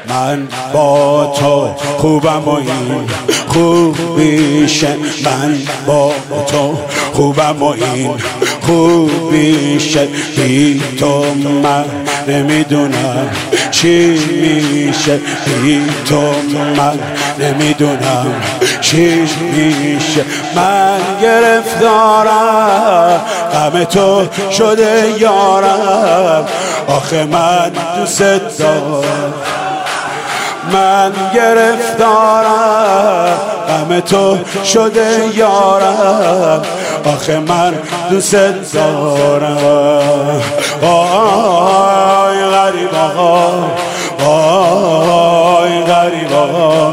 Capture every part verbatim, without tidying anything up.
من با تو خوبم و این خوبیشه، من با تو خوبم و این خوبیشه، بی تو من نمیدونم چی میشه، بی تو من نمیدونم چی میشه. من گرفتارم غم تو شده یارم، آخه من دوست دارم. من گرفتارم غم تو شده یارم، آخه من دوست دارم. وای غریب آقا، وای غریب آقا،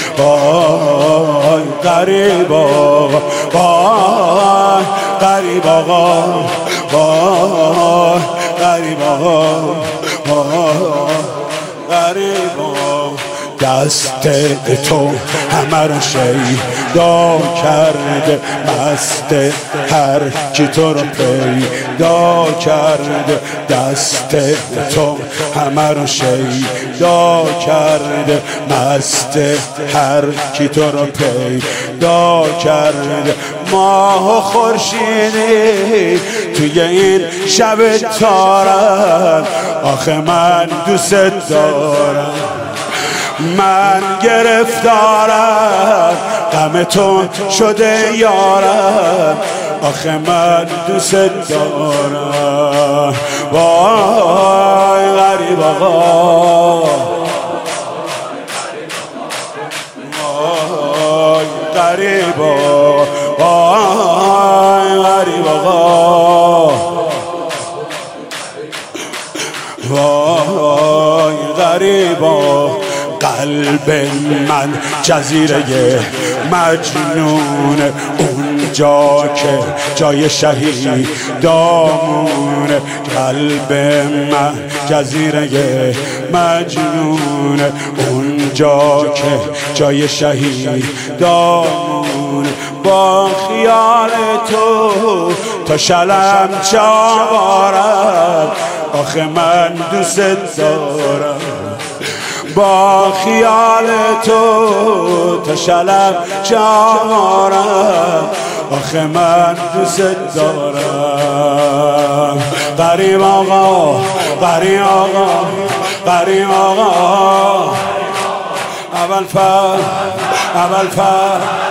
وای غریب آقا، وای غریب آقا، وای غریب آقا، وای غریب آقا. دست تو همه رو شیدا کرده، مست هر کی تو رو پیدا کرده. دست تو همه رو شیدا کرده، مست هر کی تو رو پیدا کرده. ماه و خورشیدی توی این شب تارم، آخه من دوست دارم. من گرفتارم غم تو شده یارم، آخه من دوست دارم. وای غریب آقا، وای غریب آقا، وای غریب آقا، وای غریب آقا. قلب من جزیره مجنونه، اونجا که جای شهیدامونه. قلب من جزیره مجنونه، اونجا که جای شهیدامونه. با خیال تو تا شلم چاوارم، آخه من دوست دارم. با خیال تو تا شلم چارم، آخه من دوست دارم. غریب آقا، غریب آقا، غریب آقا. اول فر، اول فر